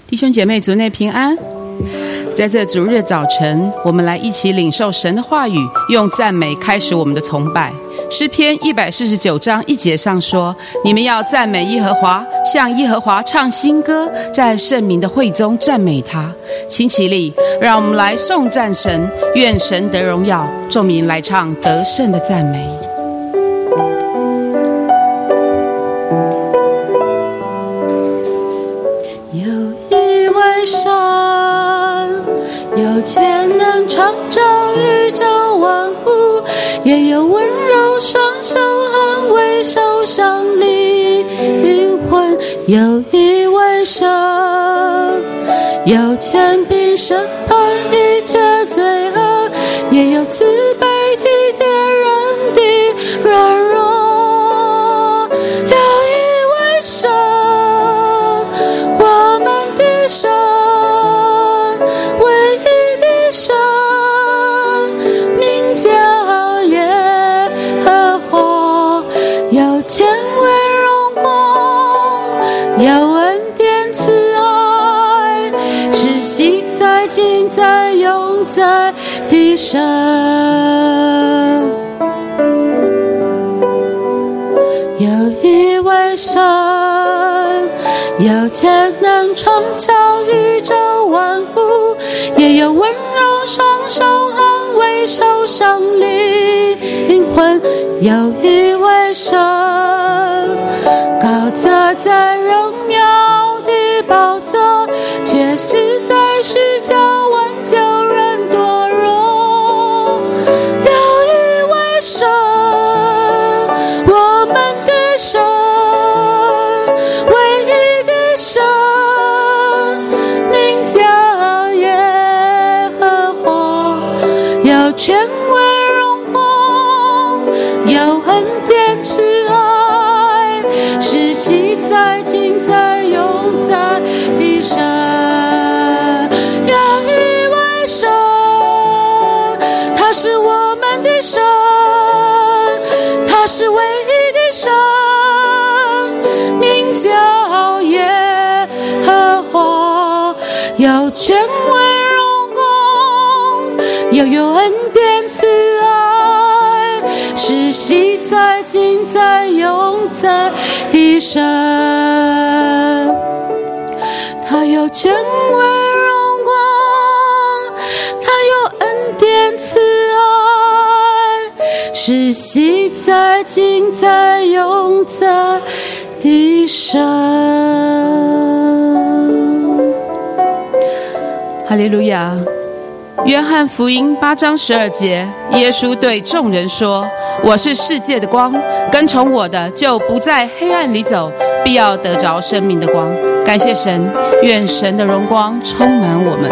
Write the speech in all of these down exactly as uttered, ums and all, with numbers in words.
弟兄姐妹，主内平安。在这主日早晨，我们来一起领受神的话语，用赞美开始我们的崇拜。诗篇一百四十九章一节上说：你们要赞美耶和华，向耶和华唱新歌，在圣民的会中赞美他。请起立，让我们来颂赞神，愿神得荣耀。众民来唱得胜的赞美。 有潜能创造宇宙万物，也有温柔双手安慰受伤灵魂。有一位神，有权柄审判一切罪恶，也有慈悲体贴人的软弱。有一位神，我们的神，神名叫耶和华，有权威荣光，有恩典慈爱，是昔在今在永在的神。有一位神，有潜能创造宇宙万物，也有温柔双手安慰受伤灵魂。有一位神，高坐在荣耀的宝座，却是在世教挽救人堕落。有一位神，我们的神，唯一的神，名叫耶和华，有权威荣光，有恩典慈爱，是昔在今在永在的神。有一位神，他是我们的神，他是唯一的神，名叫耶和华，有权威荣光，又有恩典慈爱，是昔在今在永在的神。他有权威荣光，他有恩典慈爱，是昔在今在永在的神。 哈利路亚。约翰福音八章十二节，耶稣对众人说：我是世界的光，跟从我的就不在黑暗里走，必要得着生命的光。感谢神，愿神的荣光充满我们。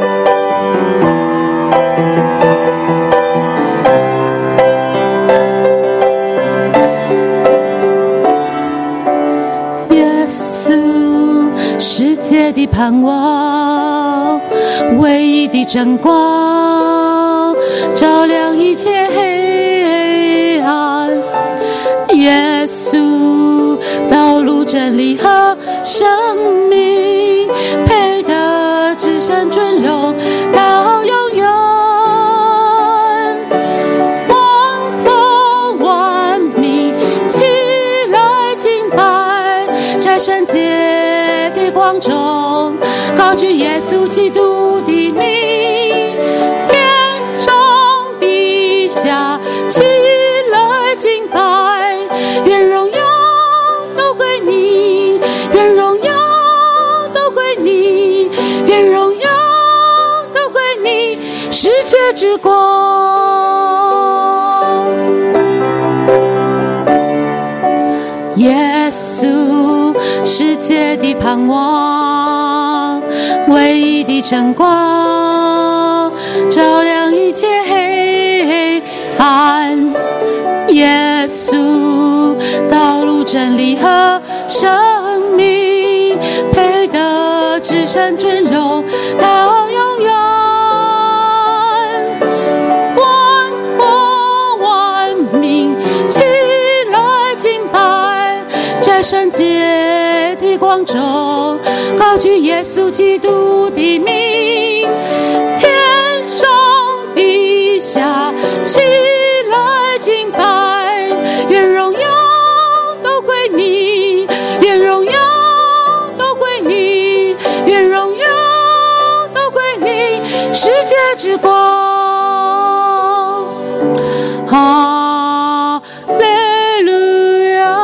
耶稣，世界的盼望，唯一的真光，照亮一切黑暗。耶稣，道路真理和生命，配得至圣尊荣到永远。万国万民起来敬拜，在圣洁的光中高举耶稣基督的名，天上地下起来敬拜，愿荣耀都归你，愿荣耀都归你，愿荣耀都归你，世界之光。耶稣，世界的盼望，唯一的真光，照亮一切黑暗。耶稣，道路真理和生命，配得至圣尊荣到永远。万国万民起来敬拜，在圣洁的光中高举耶稣基督的名，天上地下起来敬拜，愿荣耀都归你，愿荣耀都归你，愿荣耀都归你，世界之光。哈利路亚，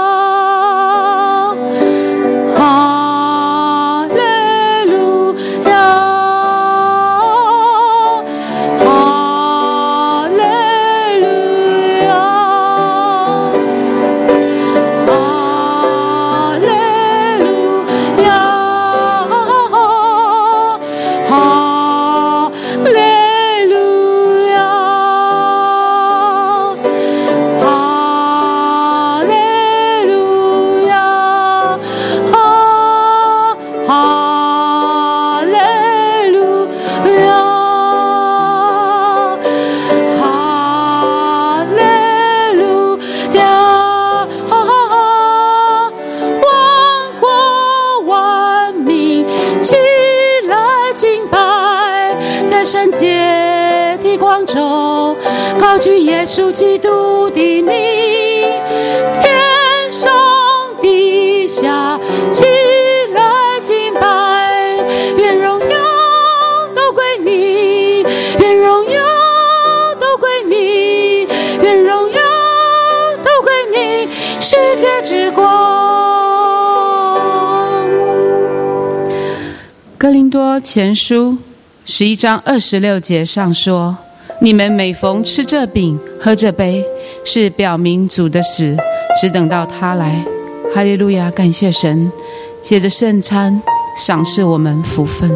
哈利路亚，哈利路亚，哈利路亚，哈利路亚。圣洁的光中，高举耶稣基督的名，天上地下起来敬拜，愿荣耀都归你，愿荣耀都归你，愿荣耀都归你，世界之光。 哥林多前书十一章二十六节上说，你们每逢吃这饼喝这杯，是表明主的死，只等到他来。哈利路亚，感谢神，借着圣餐赏赐我们福分。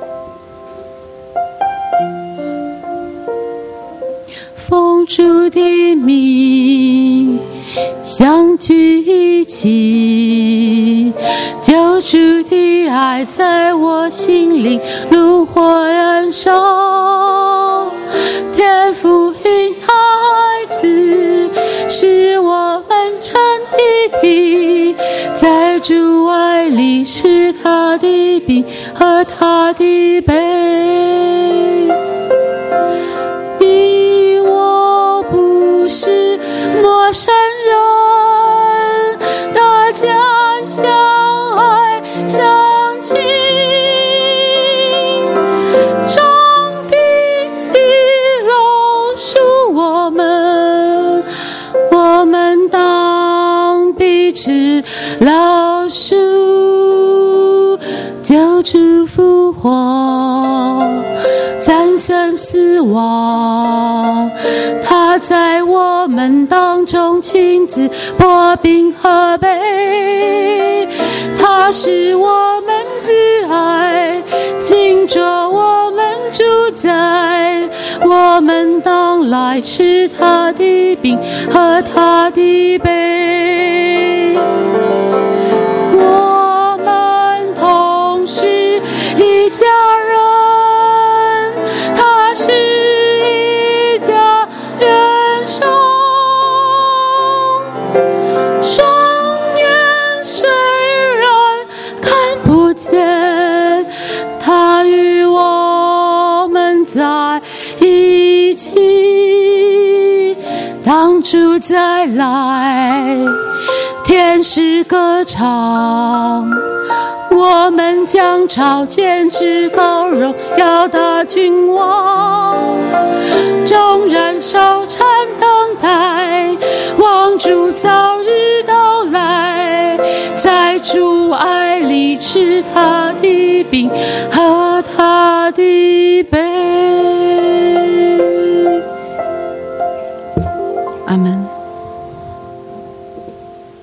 奉主的名相聚一起，救主的爱在我心里如火燃烧，天父因孩子是我们成的体，在主爱里是他的饼和他的杯。你我不是陌生人，大家相爱相亲，上帝基隆属我们，我们当彼此饶恕，救主复活，战胜死亡，他在我们当中亲自破饼和杯，他是我们挚爱，紧着我们主宰，我们当来吃他的饼和他的杯，我们同是一家人，他是一家人生，双眼虽然看不见，他与我们在一起，当主再来，天使歌唱，我们将朝见至高荣耀的君王，众人手缠等待，望主早日到来，在主爱里吃他的饼和他的杯。